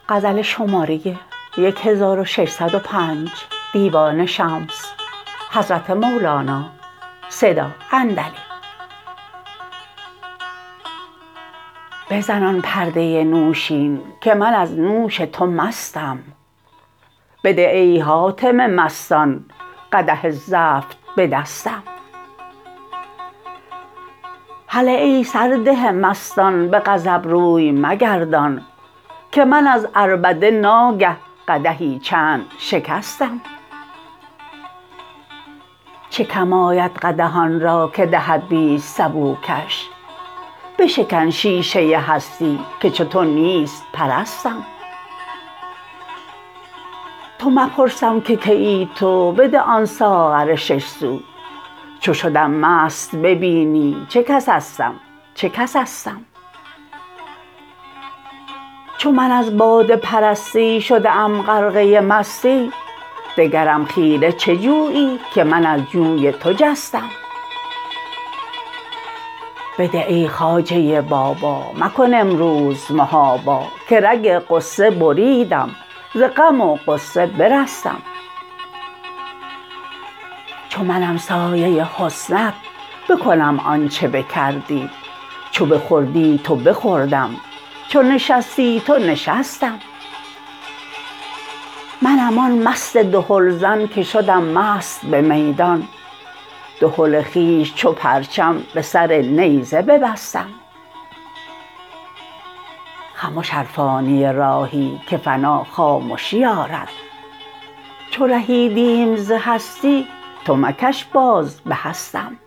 بزن آن پرده نوشین که من از نوش تو مستم بده ای حاتم مستان قدح زفت به دستم هله ای سرده مستان به غضب روی مگردان که من از عربده ناگه قدحی چند شکستم چه کم آید قدح آن را که دهد بیست سبوکش بشکن شیشه هستی که چو تو نیست پرستم تو مپرسم که کیی تو بده آن ساغر شش سو چو شدم مست ببینی چه کسستم چه کسستم چو من از باده پرستی شده ام غرقه مستی دگرم خیره چه جویی که من از جوی تو جستم بده ای خواجه بابا مکن امروز محابا که رگ غصه بریدم ز غم و غصه برستم چو منم سایه حسنت بکنم آنچ بکردی چو بخوردی تو بخوردم چو نشستی تو نشستم منم آن مست دهلزن که شدم مست به میدان دهل خویش چو پرچم به سر نیزه ببستم خمش ار فانی راهی که فنا خامشی آرد چو رهیدیم ز هستی تو مکش باز به هستم